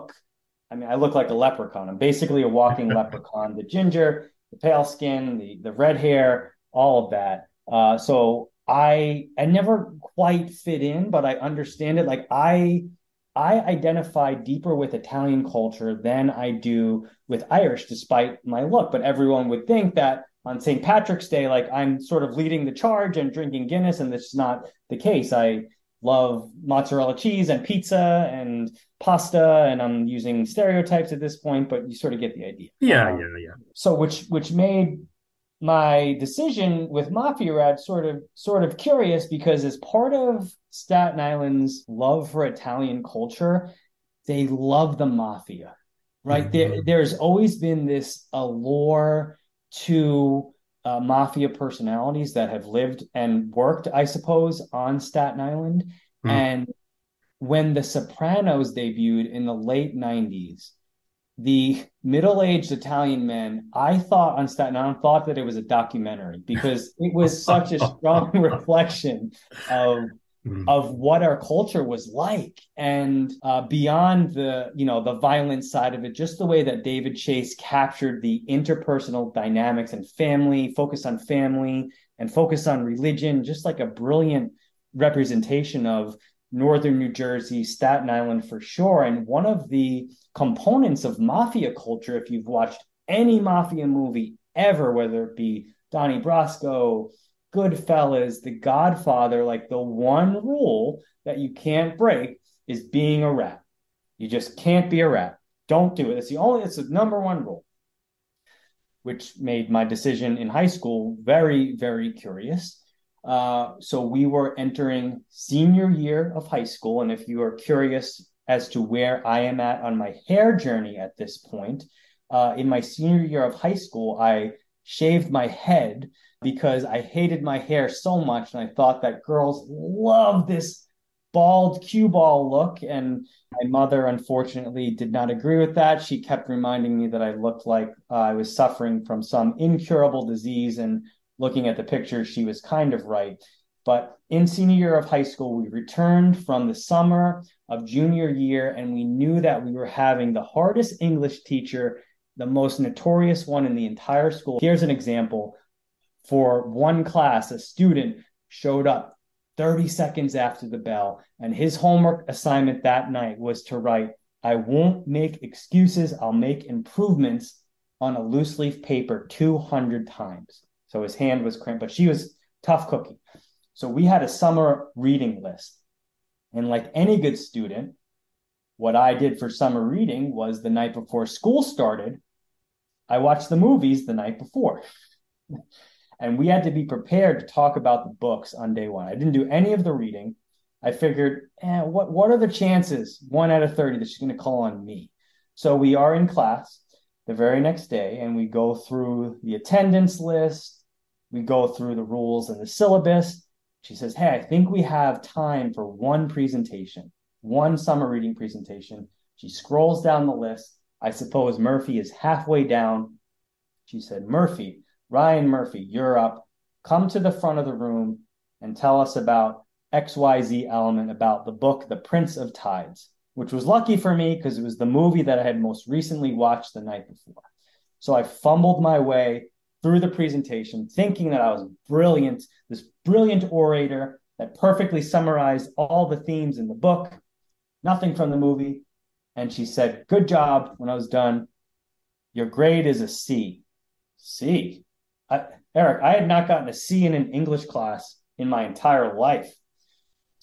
I look like a leprechaun. I'm basically a walking leprechaun. The ginger, the pale skin, the red hair, all of that. So I never quite fit in, but I understand it. Like I identify deeper with Italian culture than I do with Irish, despite my look. But everyone would think that on St. Patrick's Day, like I'm sort of leading the charge and drinking Guinness, and this is not the case. I love mozzarella cheese and pizza and pasta, and I'm using stereotypes at this point, but you sort of get the idea. Yeah. So which made my decision with Mafia Rat sort of curious, because as part of Staten Island's love for Italian culture, they love the mafia, right? There's always been this allure to mafia personalities that have lived and worked, I suppose, on Staten Island. And when The Sopranos debuted in the late 90s, the middle-aged Italian men, I thought on Staten Island, thought that it was a documentary because it was such a strong reflection of what our culture was like. And beyond the violent side of it, just the way that David Chase captured the interpersonal dynamics and focus on family and focus on religion, just like a brilliant representation of Northern New Jersey, Staten Island for sure. And one of the components of mafia culture, if you've watched any mafia movie ever, whether it be Donnie Brasco, Goodfellas, The Godfather, like the one rule that you can't break is being a rat. You just can't be a rat. Don't do it. It's the number one rule, which made my decision in high school very, very curious. So we were entering senior year of high school. And if you are curious as to where I am at on my hair journey at this point, in my senior year of high school, I shaved my head because I hated my hair so much. And I thought that girls love this bald cue ball look. And my mother, unfortunately, did not agree with that. She kept reminding me that I looked like I was suffering from some incurable disease. And looking at the pictures, she was kind of right. But in senior year of high school, we returned from the summer of junior year, and we knew that we were having the hardest English teacher, the most notorious one in the entire school. Here's an example. For one class, a student showed up 30 seconds after the bell, and his homework assignment that night was to write, "I won't make excuses, I'll make improvements," on a loose leaf paper 200 times. So his hand was cramped, but she was tough cookie. So we had a summer reading list. And like any good student, what I did for summer reading was the night before school started, I watched the movies the night before. And we had to be prepared to talk about the books on day one. I didn't do any of the reading. I figured, what are the chances, 1 out of 30, that she's going to call on me? So we are in class the very next day, and we go through the attendance list. We go through the rules and the syllabus. She says, "Hey, I think we have time for one presentation, one summer reading presentation." She scrolls down the list. I suppose Murphy is halfway down. She said, "Ryan Murphy, you're up. Come to the front of the room and tell us about XYZ element about the book, The Prince of Tides," which was lucky for me because it was the movie that I had most recently watched the night before. So I fumbled my way through the presentation, thinking that I was brilliant, this brilliant orator that perfectly summarized all the themes in the book, nothing from the movie. And she said, "Good job." When I was done, "Your grade is a C." C? Eric, I had not gotten a C in an English class in my entire life.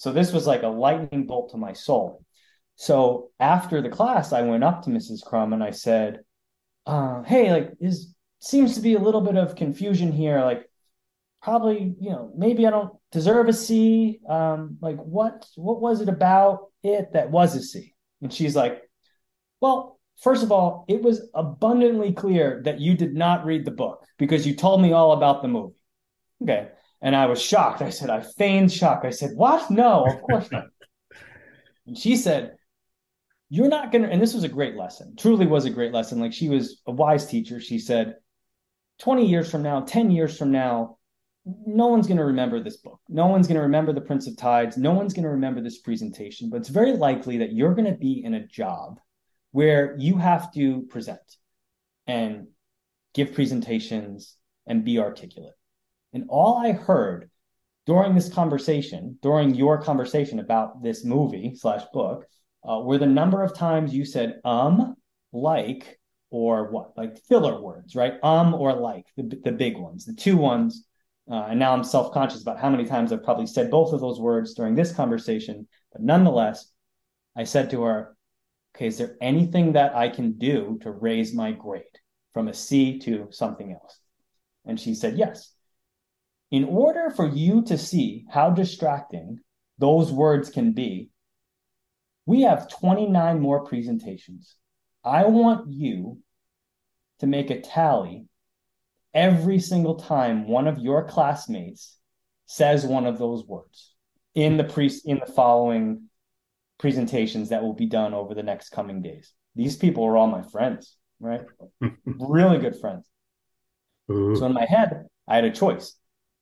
So this was like a lightning bolt to my soul. So after the class, I went up to Mrs. Crum and I said, hey, like, seems to be a little bit of confusion here. Like, probably, maybe I don't deserve a C. Like, what was it about it that was a C? And she's like, well, first of all, it was abundantly clear that you did not read the book because you told me all about the movie. Okay. And I was shocked. I feigned shock. I said, what? No, of course not. And she said, you're not going to, and this was a great lesson, truly was a great lesson. Like, she was a wise teacher. She said, 20 years from now, 10 years from now, no one's going to remember this book. No one's going to remember The Prince of Tides. No one's going to remember this presentation, but it's very likely that you're going to be in a job where you have to present and give presentations and be articulate. And all I heard during your conversation about this movie / book, were the number of times you said, like, or what, like filler words, right? Or like, the big ones, the two ones. And now I'm self-conscious about how many times I've probably said both of those words during this conversation. But nonetheless, I said to her, okay, is there anything that I can do to raise my grade from a C to something else? And she said, yes. In order for you to see how distracting those words can be, we have 29 more presentations. I want you to make a tally every single time one of your classmates says one of those words in the following presentations that will be done over the next coming days. These people are all my friends, right? Really good friends. Ooh. So in my head, I had a choice.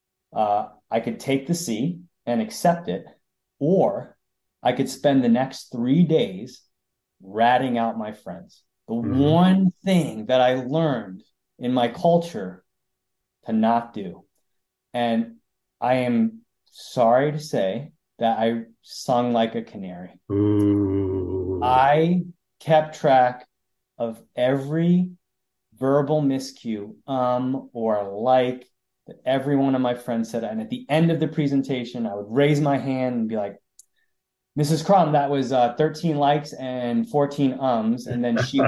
I could take the C and accept it, or I could spend the next 3 days ratting out my friends. The one thing that I learned in my culture to not do. And I am sorry to say that I sung like a canary. Ooh. I kept track of every verbal miscue, or like, that every one of my friends said. And at the end of the presentation, I would raise my hand and be like, Mrs. Crum, that was 13 likes and 14 ums. And then she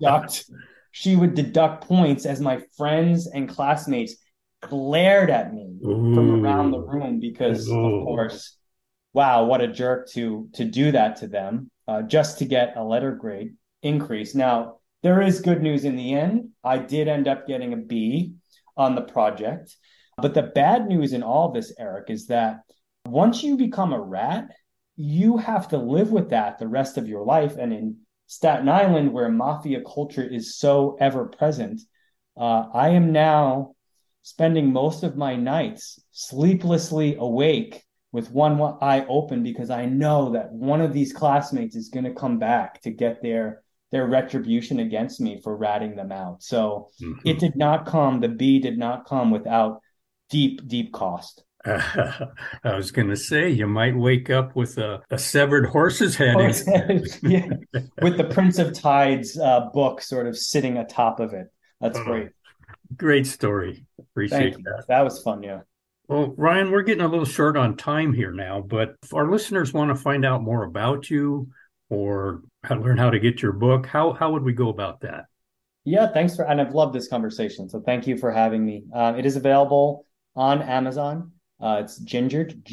would deduct points as my friends and classmates glared at me from around the room because, of course, wow, what a jerk to do that to them, just to get a letter grade increase. Now, there is good news in the end. I did end up getting a B on the project. But the bad news in all this, Eric, is that once you become a rat, you have to live with that the rest of your life. And in Staten Island, where mafia culture is so ever present, I am now spending most of my nights sleeplessly awake with one eye open because I know that one of these classmates is going to come back to get their retribution against me for ratting them out. So it did not come, the B did not come without deep cost. I was going to say, you might wake up with a severed horse's head. Yeah. With the Prince of Tides book sort of sitting atop of it. That's great. Great story. Appreciate that. That was fun, yeah. Well, Ryan, we're getting a little short on time here now, but if our listeners want to find out more about you or learn how to get your book, how would we go about that? Yeah, and I've loved this conversation. So thank you for having me. It is available on Amazon. It's Gingered,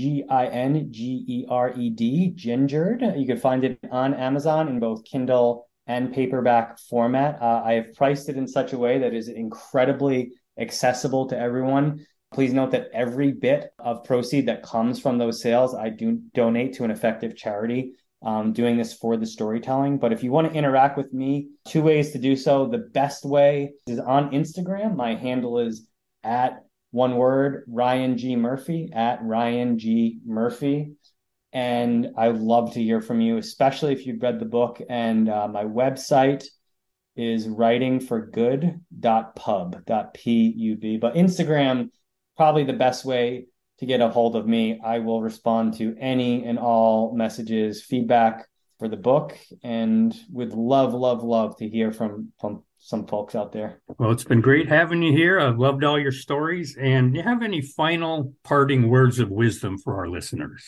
Gingered, Gingered. You can find it on Amazon in both Kindle and paperback format. I have priced it in such a way that is incredibly accessible to everyone. Please note that every bit of proceed that comes from those sales, I do donate to an effective charity. Doing this for the storytelling. But if you want to interact with me, 2 ways to do so. The best way is on Instagram. My handle is at one word, Ryan G. Murphy, at Ryan G. Murphy. And I would love to hear from you, especially if you've read the book. And my website is writingforgood.pub. But Instagram, probably the best way to get a hold of me. I will respond to any and all messages, feedback for the book, and would love to hear from some folks out there. Well, it's been great having you here. I've loved all your stories. And do you have any final parting words of wisdom for our listeners?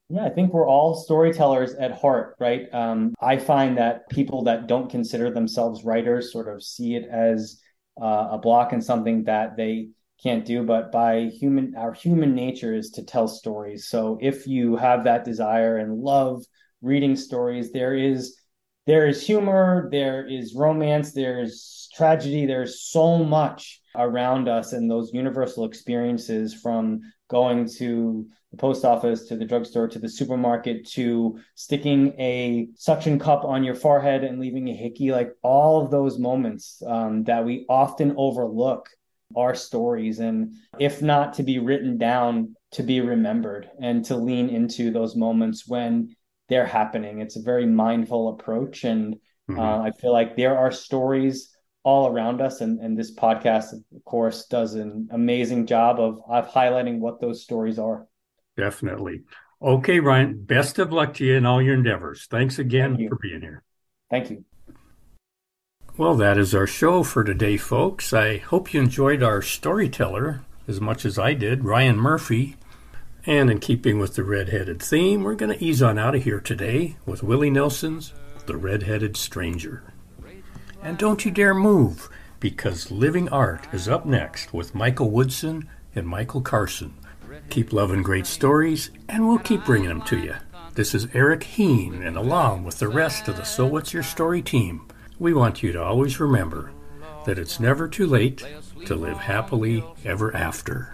Yeah, I think we're all storytellers at heart, right? I find that people that don't consider themselves writers sort of see it as a block and something that they can't do. But our human nature is to tell stories. So if you have that desire and love reading stories, there is humor, there is romance, there's tragedy, there's so much around us and those universal experiences from going to the post office to the drugstore to the supermarket to sticking a suction cup on your forehead and leaving a hickey, like all of those moments that we often overlook are stories. And if not to be written down, to be remembered and to lean into those moments when they're happening. It's a very mindful approach. And I feel like there are stories all around us. And this podcast, of course, does an amazing job of highlighting what those stories are. Definitely. Okay, Ryan, best of luck to you in all your endeavors. Thanks again for being here. Thank you. Well, that is our show for today, folks. I hope you enjoyed our storyteller as much as I did, Ryan Murphy. And in keeping with the red-headed theme, we're going to ease on out of here today with Willie Nelson's The Red-Headed Stranger. And don't you dare move, because Living Art is up next with Michael Woodson and Michael Carson. Keep loving great stories, and we'll keep bringing them to you. This is Eric Heen, and along with the rest of the So What's Your Story team, we want you to always remember that it's never too late to live happily ever after.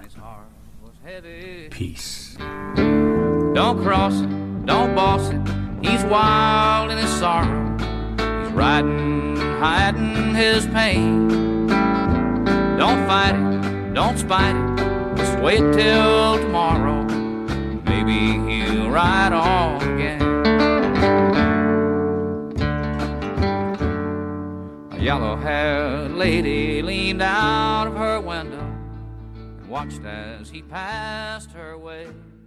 Peace. Don't cross it, don't boss it. He's wild in his sorrow. He's riding, hiding his pain. Don't fight it, don't spite it. Just wait till tomorrow. Maybe he'll ride on again. A yellow-haired lady leaned out of her window and watched as he passed her way.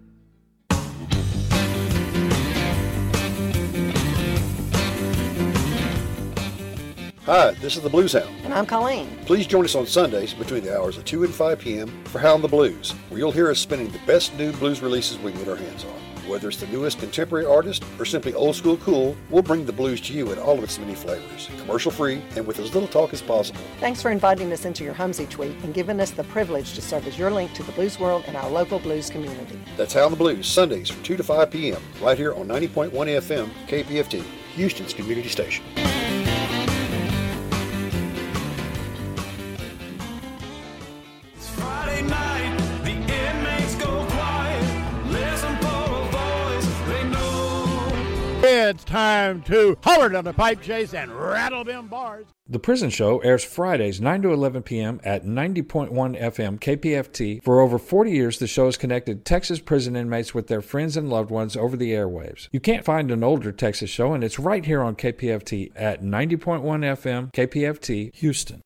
Hi, this is the Blues Hound. And I'm Colleen. Please join us on Sundays between the hours of 2 and 5 p.m. for Hound the Blues, where you'll hear us spinning the best new blues releases we can get our hands on. Whether it's the newest contemporary artist or simply old school cool, we'll bring the blues to you in all of its many flavors, commercial free and with as little talk as possible. Thanks for inviting us into your homes each week and giving us the privilege to serve as your link to the blues world and our local blues community. That's Hound the Blues, Sundays from 2 to 5 p.m. right here on 90.1 FM, KPFT, Houston's community station. It's time to holler down the pipe chase and rattle them bars. The Prison Show airs Fridays 9 to 11 p.m. at 90.1 FM KPFT. For over 40 years, the show has connected Texas prison inmates with their friends and loved ones over the airwaves. You can't find an older Texas show, and it's right here on KPFT at 90.1 FM KPFT, Houston.